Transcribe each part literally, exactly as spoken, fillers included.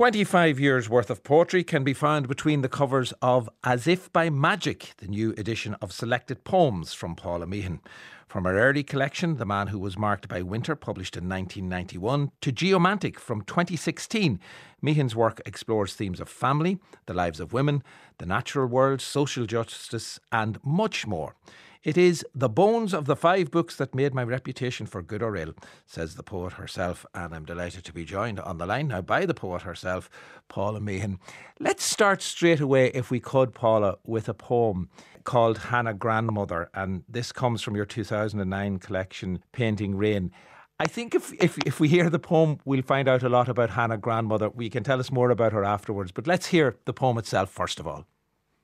twenty-five years worth of poetry can be found between the covers of As If by Magic, the new edition of selected poems from Paula Meehan. From her early collection, The Man Who Was Marked by Winter, published in nineteen ninety-one, to Geomantic from twenty sixteen, Meehan's work explores themes of family, the lives of women, the natural world, social justice and much more. It is the bones of the five books that made my reputation for good or ill, says the poet herself, and I'm delighted to be joined on the line now by the poet herself, Paula Meehan. Let's start straight away, if we could, Paula, with a poem called Hannah Grandmother, and this comes from your two thousand nine collection, Painting Rain. I think if, if if we hear the poem, we'll find out a lot about Hannah Grandmother. We can tell us more about her afterwards, but let's hear the poem itself first of all.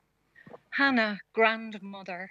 Hannah Grandmother.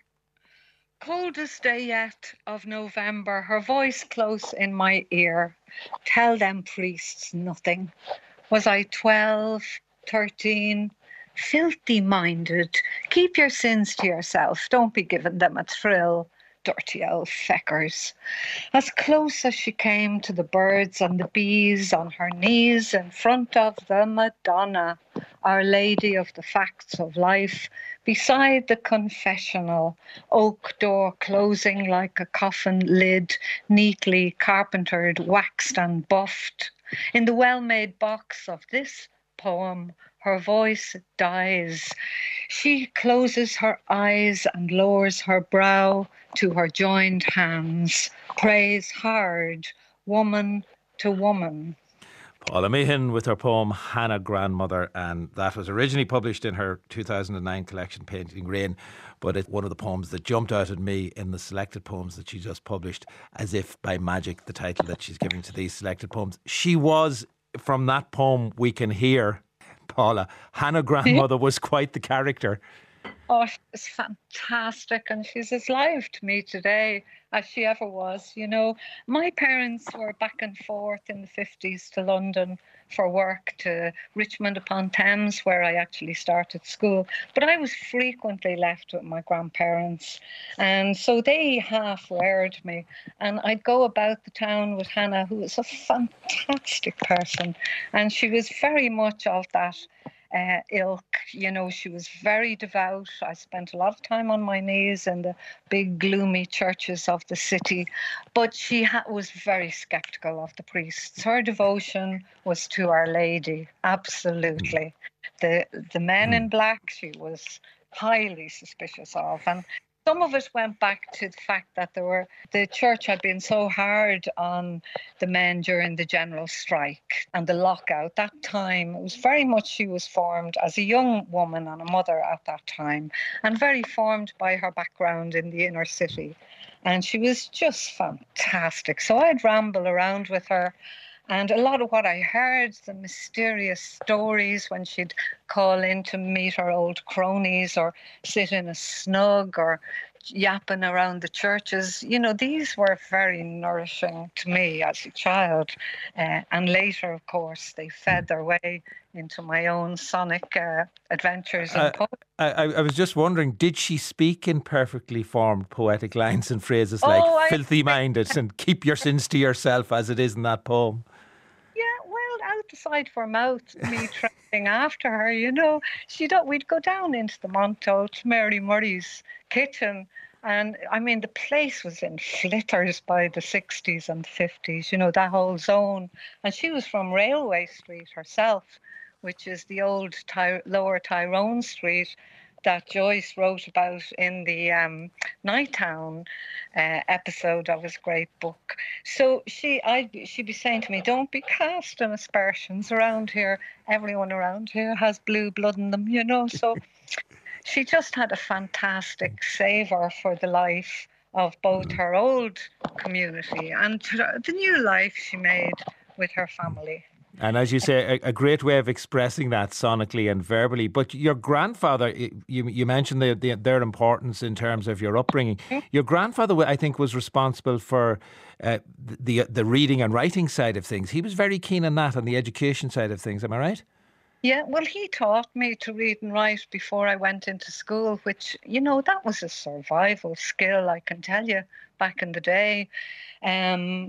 Coldest day yet of November, her voice close in my ear. Tell them priests nothing. Was I twelve, thirteen? Filthy minded. Keep your sins to yourself. Don't be giving them a thrill. Dirty old feckers. As close as she came to the birds and the bees, on her knees in front of the Madonna, Our Lady of the Facts of Life, beside the confessional, oak door closing like a coffin lid, neatly carpentered, waxed and buffed. In the well-made box of this poem, her voice dies. She closes her eyes and lowers her brow to her joined hands, prays hard, woman to woman. Paula Meehan with her poem Hannah Grandmother, and that was originally published in her two thousand nine collection Painting Rain, but it's one of the poems that jumped out at me in the selected poems that she just published, As If by Magic, the title that she's giving to these selected poems. She was, from that poem we can hear, Paula, Hannah Grandmother was quite the character. Oh, she's fantastic, and she's as live to me today as she ever was. You know, my parents were back and forth in the fifties to London for work, to Richmond upon Thames, where I actually started school. But I was frequently left with my grandparents, and so they half reared me. And I'd go about the town with Hannah, who was a fantastic person, and she was very much of that Uh, ilk. You know, she was very devout. I spent a lot of time on my knees in the big gloomy churches of the city, but she ha- was very sceptical of the priests. Her devotion was to Our Lady, absolutely. The the men in black she was highly suspicious of, and some of it went back to the fact that there were the church had been so hard on the men during the general strike and the lockout. That time, it was very much she was formed as a young woman and a mother at that time, and very formed by her background in the inner city. And she was just fantastic. So I'd ramble around with her. And a lot of what I heard, the mysterious stories when she'd call in to meet her old cronies or sit in a snug or yapping around the churches, you know, these were very nourishing to me as a child. Uh, and later, of course, they fed their way into my own sonic uh, adventures in Uh, poetry. I, I was just wondering, did she speak in perfectly formed poetic lines and phrases like Oh, I- filthy minded and keep your sins to yourself, as it is in that poem? Yeah, well, out the side for mouth, me trailing after her, you know. She don't, we'd go down into the Monto to Mary Murray's kitchen, and I mean, the place was in flitters by the sixties and fifties, you know, that whole zone. And she was from Railway Street herself, which is the old Ty- Lower Tyrone Street that Joyce wrote about in the um, Nighttown uh, episode of his great book. So she, I'd be, she'd be saying to me, "Don't be casting aspersions around here. Everyone around here has blue blood in them, you know." So she just had a fantastic savour for the life of both her old community and the new life she made with her family. And as you say, a, a great way of expressing that sonically and verbally. But your grandfather, you you mentioned the, the, their importance in terms of your upbringing. Your grandfather, I think, was responsible for uh, the the reading and writing side of things. He was very keen on that, on the education side of things. Am I right? Yeah, well, he taught me to read and write before I went into school, which, you know, that was a survival skill, I can tell you, back in the day. Um,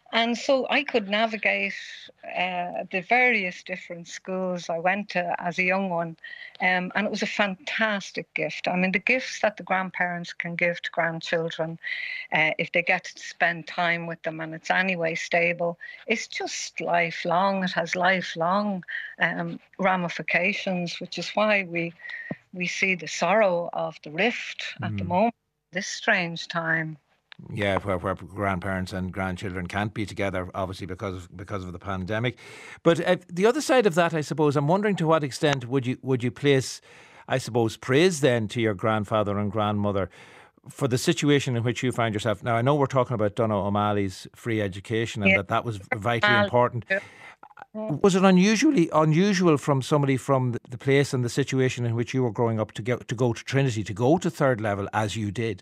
And so I could navigate uh, the various different schools I went to as a young one. Um, and it was a fantastic gift. I mean, the gifts that the grandparents can give to grandchildren, uh, if they get to spend time with them and it's anyway stable, it's just lifelong. It has lifelong um, ramifications, which is why we, we see the sorrow of the rift mm. at the moment, this strange time. Yeah, where, where grandparents and grandchildren can't be together, obviously because of, because of the pandemic. But uh, the other side of that, I suppose, I'm wondering to what extent would you would you place, I suppose, praise then to your grandfather and grandmother for the situation in which you find yourself. Now, I know we're talking about Donogh O'Malley's free education and yeah. that that was vitally important. Yeah. Was it unusually unusual from somebody from the place and the situation in which you were growing up to get to go to Trinity, to go to third level as you did?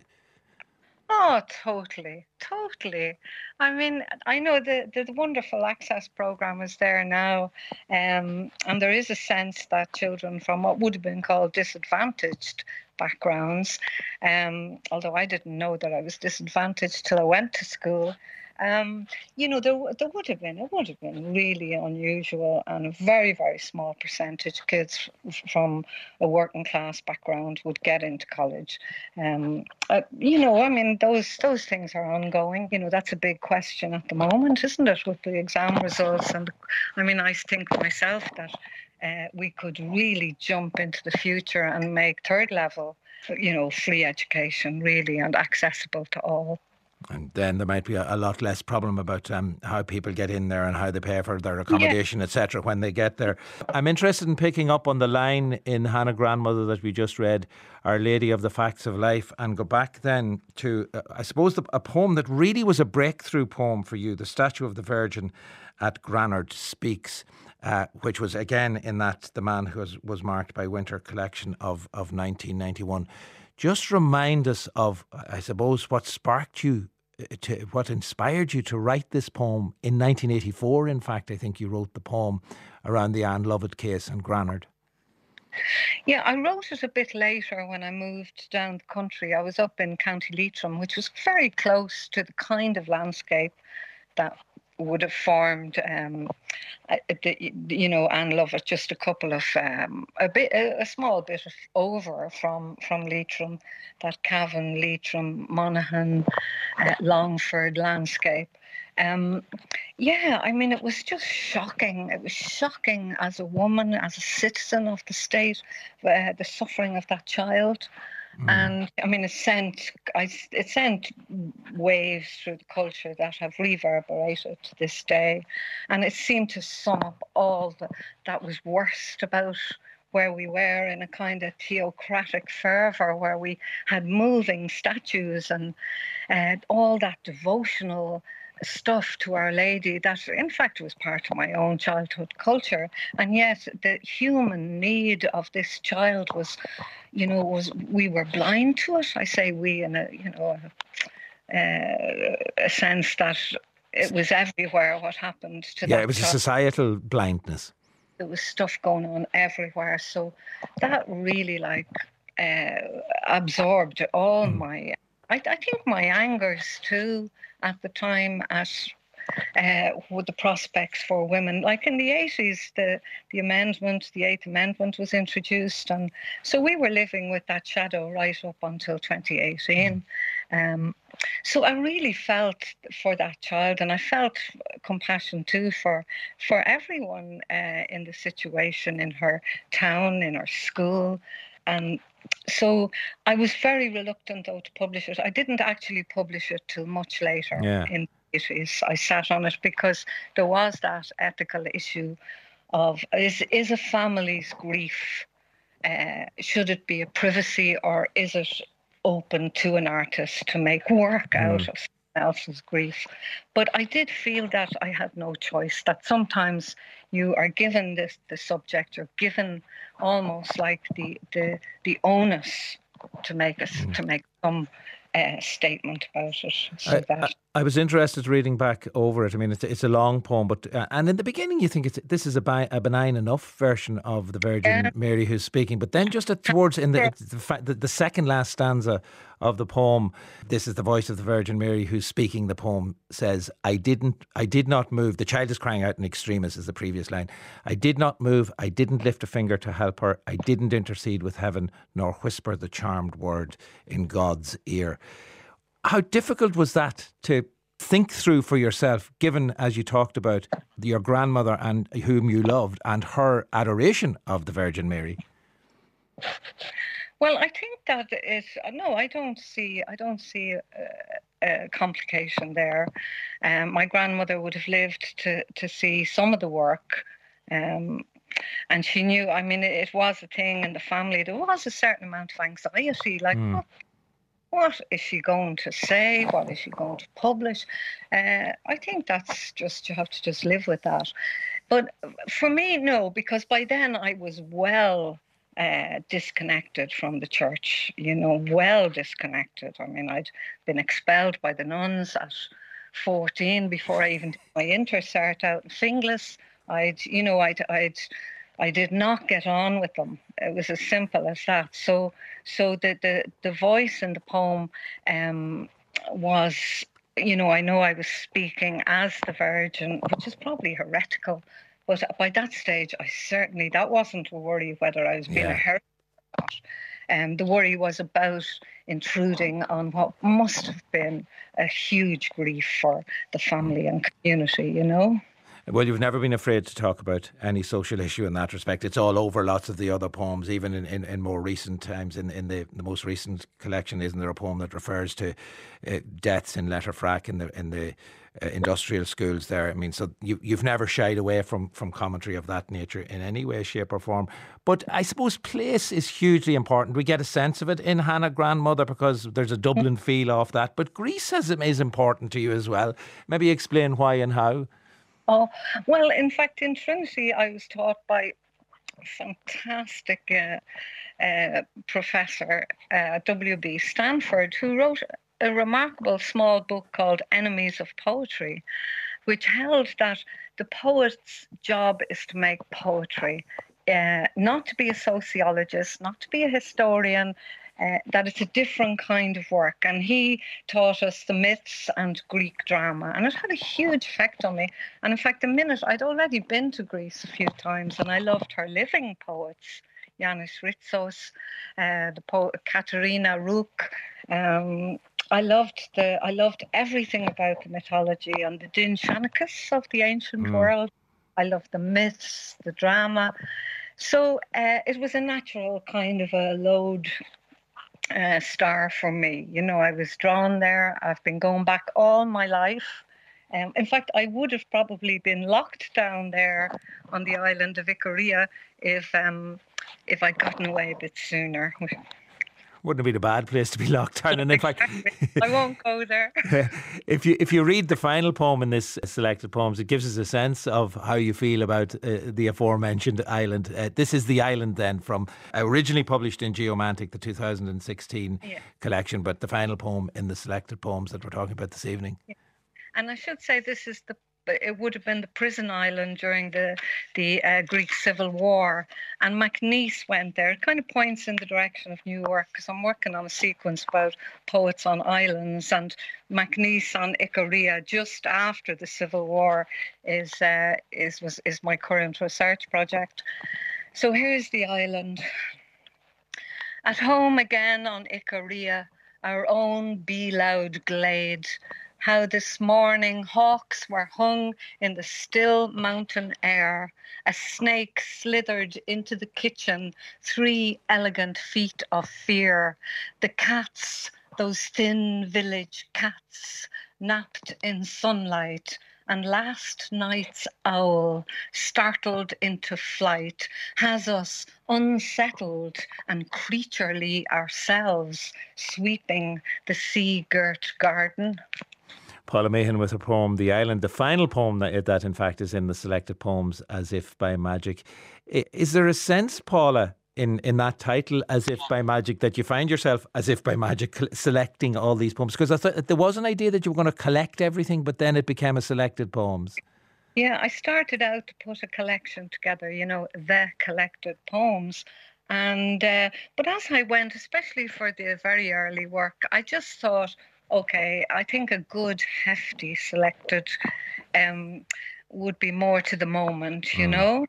Oh, totally, totally. I mean, I know the, the wonderful access program is there now, um, and there is a sense that children from what would have been called disadvantaged backgrounds, um, although I didn't know that I was disadvantaged till I went to school, um, you know, there, there would have been, it would have been really unusual, and a very, very small percentage of kids from a working class background would get into college. Um, uh, you know, I mean, those those things are ongoing. You know, that's a big question at the moment, isn't it, with the exam results? And I mean, I think myself that uh, we could really jump into the future and make third level, you know, free education really and accessible to all. And then there might be a, a lot less problem about um, how people get in there and how they pay for their accommodation, yeah. et cetera when they get there. I'm interested in picking up on the line in Hannah Grandmother that we just read, Our Lady of the Facts of Life, and go back then to, uh, I suppose, the, a poem that really was a breakthrough poem for you, The Statue of the Virgin at Granard Speaks, uh, which was again in that The Man Who was, was Marked by Winter collection of, of nineteen ninety-one. Just remind us of, I suppose, what sparked you, to, what inspired you to write this poem in nineteen eighty-four. In fact, I think you wrote the poem around the Anne Lovett case in Granard. Yeah, I wrote it a bit later when I moved down the country. I was up in County Leitrim, which was very close to the kind of landscape that would have formed, um, the, you know, Anne Lovett, just a couple of, um, a bit, a, a small bit of over from, from Leitrim, that Cavan, Leitrim, Monaghan, uh, Longford landscape. Um, yeah, I mean, it was just shocking. It was shocking as a woman, as a citizen of the state, uh, the suffering of that child. Mm. And I mean, it sent, I, it sent waves through the culture that have reverberated to this day. And it seemed to sum up all the, that was worst about where we were, in a kind of theocratic fervour, where we had moving statues and uh, all that devotional stuff to Our Lady that in fact was part of my own childhood culture, and yet the human need of this child was, you know, was we were blind to it. I say we in a, you know, a, uh, a sense that it was everywhere what happened to yeah, that it was child. A societal blindness. There was stuff going on everywhere, so that really like uh, absorbed all mm. my I, I think my angers too at the time at uh, with the prospects for women. Like in the eighties, the, the amendment, the Eighth Amendment was introduced. And so we were living with that shadow right up until twenty eighteen. Um, so I really felt for that child, and I felt compassion too for, for everyone uh, in the situation in her town, in her school. And so I was very reluctant, though, to publish it. I didn't actually publish it till much later yeah. in the eighties. I sat on it because there was that ethical issue of, is, is a family's grief, uh, should it be a privacy, or is it open to an artist to make work mm. out of someone else's grief? But I did feel that I had no choice, that sometimes you are given this, the subject, or given almost like the the, the onus to make us mm. to make some uh, statement about it. So I, that I was interested reading back over it. I mean, it's, it's a long poem, but uh, and in the beginning you think it's this is a, bi- a benign enough version of the Virgin Yeah. Mary who's speaking, but then just at, towards in the, it's the, fa- the the second last stanza of the poem, this is the voice of the Virgin Mary who's speaking. The poem says, "I didn't, I did not move." The child is crying out in extremis, is the previous line. "I did not move. I didn't lift a finger to help her. I didn't intercede with heaven, nor whisper the charmed word in God's ear." How difficult was that to think through for yourself, given, as you talked about, your grandmother and whom you loved and her adoration of the Virgin Mary? Well, I think that is no. I don't see. I don't see a, a complication there. Um, my grandmother would have lived to to see some of the work. Um, and she knew. I mean, it, it was a thing in the family. There was a certain amount of anxiety, like. Mm. What, What is she going to say? What is she going to publish? Uh, I think that's just, you have to just live with that. But for me, no, because by then I was well uh, disconnected from the church, you know, well disconnected. I mean, I'd been expelled by the nuns at fourteen before I even did my intercert out in Finglas. I'd, you know, I'd, I'd, I did not get on with them. It was as simple as that. So, so the the, the voice in the poem um, was, you know, I know I was speaking as the Virgin, which is probably heretical, but by that stage, I certainly, that wasn't a worry whether I was being Yeah. a heretic or not. Um, the worry was about intruding on what must have been a huge grief for the family and community, you know. Well, you've never been afraid to talk about any social issue in that respect. It's all over lots of the other poems, even in, in, in more recent times. In, in the, the most recent collection, isn't there a poem that refers to uh, deaths in Letterfrack in the in the uh, industrial schools there? I mean, so you, you've never shied away from, from commentary of that nature in any way, shape or form. But I suppose place is hugely important. We get a sense of it in Hannah Grandmother because there's a Dublin feel off that. But Greece has, is important to you as well. Maybe explain why and how. Oh, well, in fact, in Trinity, I was taught by a fantastic uh, uh, professor, uh, W B Stanford, who wrote a remarkable small book called Enemies of Poetry, which held that the poet's job is to make poetry, uh, not to be a sociologist, not to be a historian, Uh, that it's a different kind of work. And he taught us the myths and Greek drama. And it had a huge effect on me. And in fact, the minute I'd already been to Greece a few times and I loved her living poets, Yanis Ritsos, uh, the poet Katerina Rook. Um, I loved the I loved everything about the mythology and the Din Shanachus of the ancient Mm. world. I loved the myths, the drama. So uh, it was a natural kind of a load Uh, star for me. You know, I was drawn there. I've been going back all my life. Um, in fact, I would have probably been locked down there on the island of Ikaria if um, if I'd gotten away a bit sooner. Wouldn't have been a bad place to be locked down. And in fact, I won't go there. if you if you read the final poem in this selected poems, it gives us a sense of how you feel about uh, the aforementioned island. Uh, this is the island then from originally published in Geomantic, the two thousand sixteen Yeah. collection, but the final poem in the selected poems that we're talking about this evening. Yeah. And I should say this is the it would have been the prison island during the the uh, Greek Civil War, and MacNeice went there. It kind of points in the direction of New York because I'm working on a sequence about poets on islands, and MacNeice on Ikaria just after the Civil War is uh, is was is my current research project. So here's the island. At home again on Ikaria, our own be-loud glade. How this morning hawks were hung in the still mountain air. A snake slithered into the kitchen, three elegant feet of fear. The cats, those thin village cats, napped in sunlight. And last night's owl, startled into flight, has us unsettled and creaturely ourselves, sweeping the sea-girt garden. Paula Meehan with her poem The Island, the final poem that, that in fact is in the selected poems As If by Magic. Is there a sense, Paula, in, in that title, As If by Magic, that you find yourself, as if by magic, selecting all these poems? Because I thought there was an idea that you were going to collect everything, but then it became a selected poems. Yeah, I started out to put a collection together, you know, the collected poems. And, uh, but as I went, especially for the very early work, I just thought, okay, I think a good, hefty selected um, would be more to the moment, you Mm. know?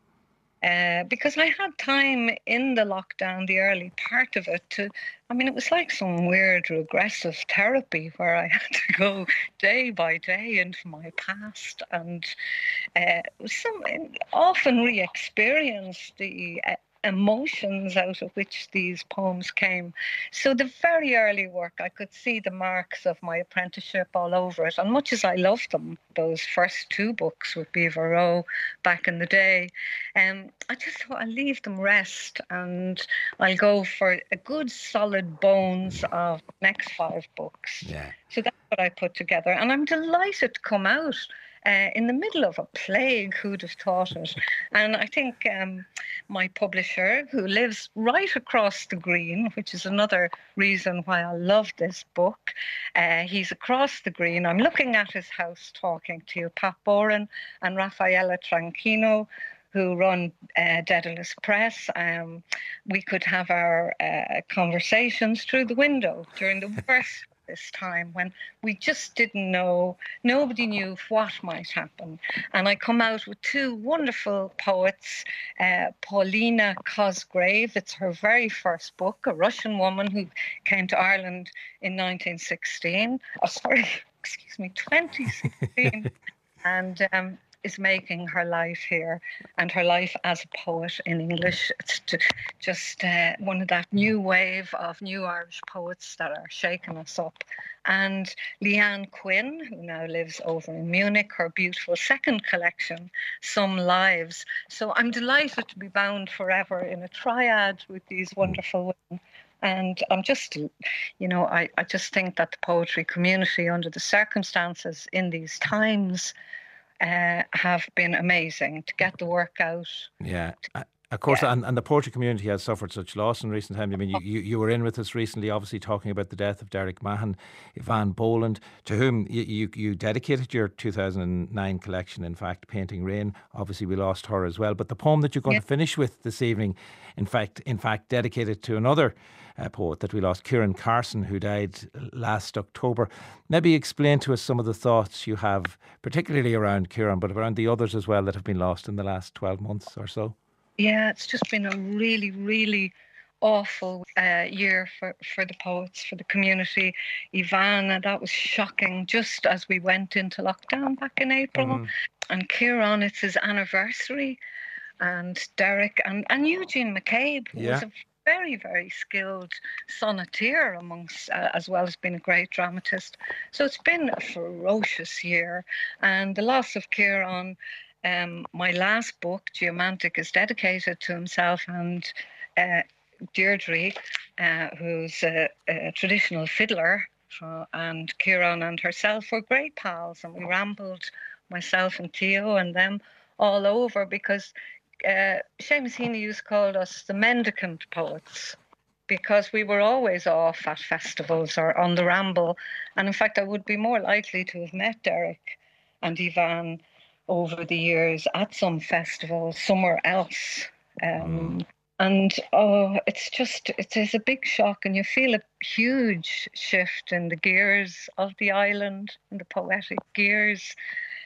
Uh, because I had time in the lockdown, the early part of it, to, I mean, it was like some weird regressive therapy where I had to go day by day into my past and uh, some often re-experience the uh, emotions out of which these poems came. So the very early work, I could see the marks of my apprenticeship all over it. And much as I loved them, those first two books with Beaver Row back in the day, um, I just thought I'll leave them rest and I'll go for a good solid bones of next five books. Yeah. So that's what I put together. And I'm delighted to come out Uh, in the middle of a plague, who'd have thought it? And I think um, my publisher, who lives right across the green, which is another reason why I love this book, uh, he's across the green. I'm looking at his house talking to you, Pat Boren and Raffaella Tranchino, who run uh, Daedalus Press. Um, we could have our uh, conversations through the window during the worst this time when we just didn't know, nobody knew what might happen. And I come out with two wonderful poets, uh, Paulina Cosgrave, it's her very first book, a Russian woman who came to Ireland in nineteen sixteen, oh sorry, excuse me, twenty sixteen, and um, is making her life here and her life as a poet in English. It's just uh, one of that new wave of new Irish poets that are shaking us up. And Leanne Quinn, who now lives over in Munich, her beautiful second collection, Some Lives. So I'm delighted to be bound forever in a triad with these wonderful women. And I'm just, you know, I, I just think that the poetry community, under the circumstances in these times, Uh, have been amazing to get the work out. Yeah. Of course, Yeah. and, and the poetry community has suffered such loss in recent times. I mean, you, you, you were in with us recently, obviously, talking about the death of Derek Mahon, Yvonne Boland, to whom you, you, you dedicated your two thousand nine collection, in fact, Painting Rain. Obviously, we lost her as well. But the poem that you're going Yeah. to finish with this evening, in fact, in fact, dedicated to another uh, poet that we lost, Kieran Carson, who died last October. Maybe explain to us some of the thoughts you have, particularly around Kieran, but around the others as well that have been lost in the last twelve months or so. Yeah, it's just been a really, really awful uh, year for, for the poets, for the community. Ivana, that was shocking, just as we went into lockdown back in April. Mm-hmm. And Kieran, it's his anniversary. And Derek and, and Eugene McCabe, who yeah. was a very, very skilled sonneteer amongst, uh, as well as being a great dramatist. So it's been a ferocious year. And the loss of Kieran, Um, my last book, Geomantic, is dedicated to himself and uh, Deirdre, uh, who's a, a traditional fiddler, so, and Kieran and herself were great pals, and we rambled, myself and Theo and them, all over, because uh, Seamus Heaney used to call us the mendicant poets, because we were always off at festivals or on the ramble. And in fact, I would be more likely to have met Derek and Yvonne over the years at some festival somewhere else. Um, mm. And oh, it's just, it is a big shock, and you feel a huge shift in the gears of the island, in the poetic gears.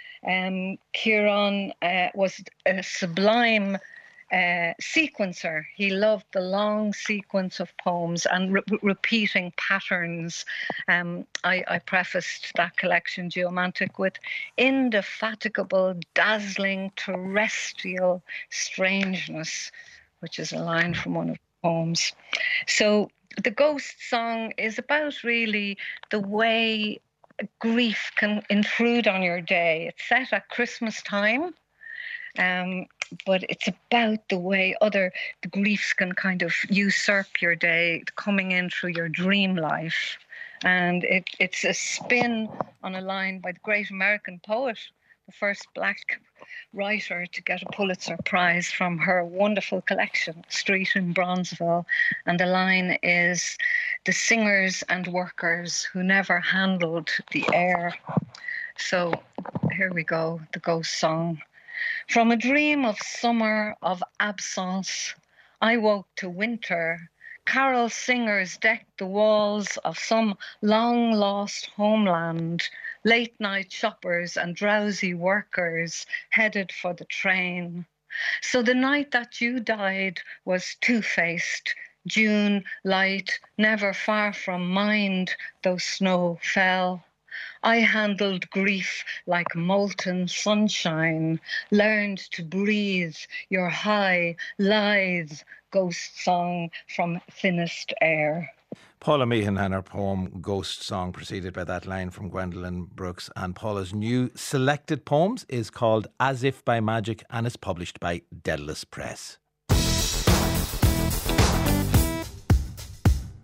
Um, Kieran uh, was a sublime Uh, sequencer. He loved the long sequence of poems and re- repeating patterns. Um, I, I prefaced that collection, Geomantic, with indefatigable, dazzling, terrestrial strangeness, which is a line from one of the poems. So the Ghost Song is about really the way grief can intrude on your day. It's set at Christmas time. Um, but it's about the way other the griefs can kind of usurp your day, coming in through your dream life. And it, it's a spin on a line by the great American poet, the first black writer to get a Pulitzer Prize from her wonderful collection, Street in Bronzeville. And the line is, "The singers and workers who never handled the air." So here we go, the ghost song. From a dream of summer, of absence, I woke to winter. Carol singers decked the walls of some long-lost homeland. Late-night shoppers and drowsy workers headed for the train. So the night that you died was two-faced. June light, never far from mind, though snow fell. I handled grief like molten sunshine, learned to breathe your high, lithe ghost song from thinnest air. Paula Meehan and her poem Ghost Song, preceded by that line from Gwendolyn Brooks. And Paula's new selected poems is called As If by Magic and is published by Dedalus Press.